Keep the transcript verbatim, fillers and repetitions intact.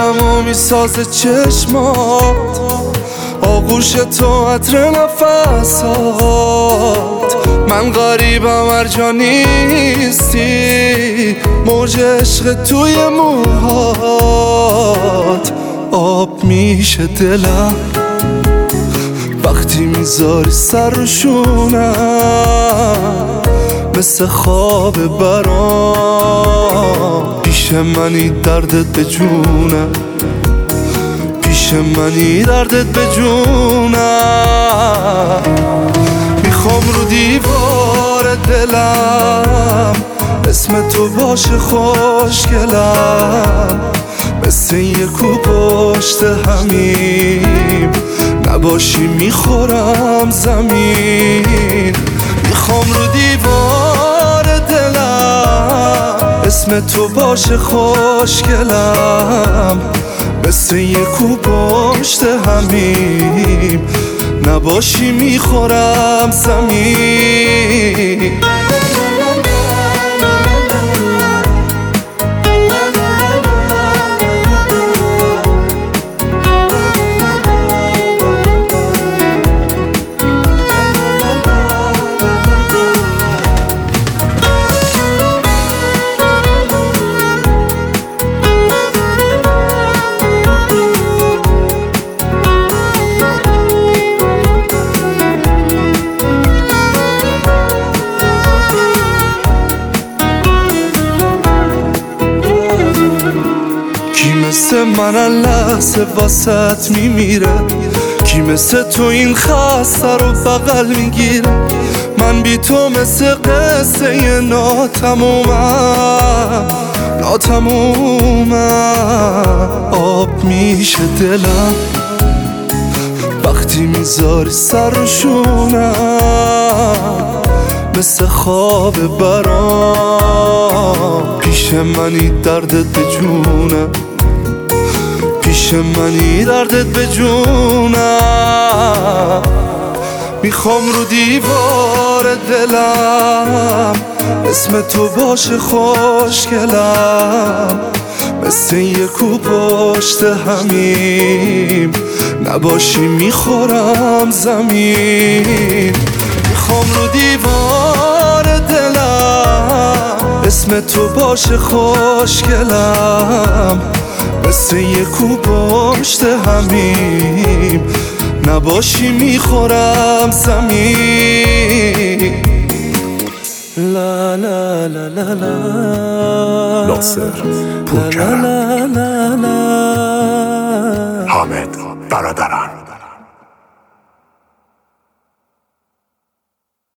دلمو میسازه چشمات، آغوش تو عطر نفسات. من غریبم هر جا نیستی، موج عشق توی موهات. آب میشه دلم وقتی میذاری سر رو شونم، مثل خواب برام. پیش منی دردت به جونم، پیش منی دردت به جونم. میخوام رو دیوار دلم اسم تو باشه خوشگلم، مثل یه کو پشت همیم نباشی میخورم زمین. میخوام رو دیوار دلم اسم تو باشه خوشگلم، مثل یه کو پشت همیم نباشی میخورم زمین. کی مثل من لحظه واسط میمیره، کی مثل تو این خسته رو بغل میگیره. من بی تو مثل قصه ناتمومم ناتمومم. آب میشه دلم وقتی میذاری سر رو شونم، مثل خواب برام. پیش منی دردت به جونم، پیش منی دردت به جونم. میخوام رو دیوار دلم اسم تو باشه خوشگلم، مثل یه کو پشت همیم نباشی میخورم زمین. میخوام رو دیوار دلم اسم تو باشه خوشگلم، مثل یه کو پشت همیم نباشی میخورم زمین. لا لا لا لا لا ناصر پورکرم، لا لا لا لا حامد برادران.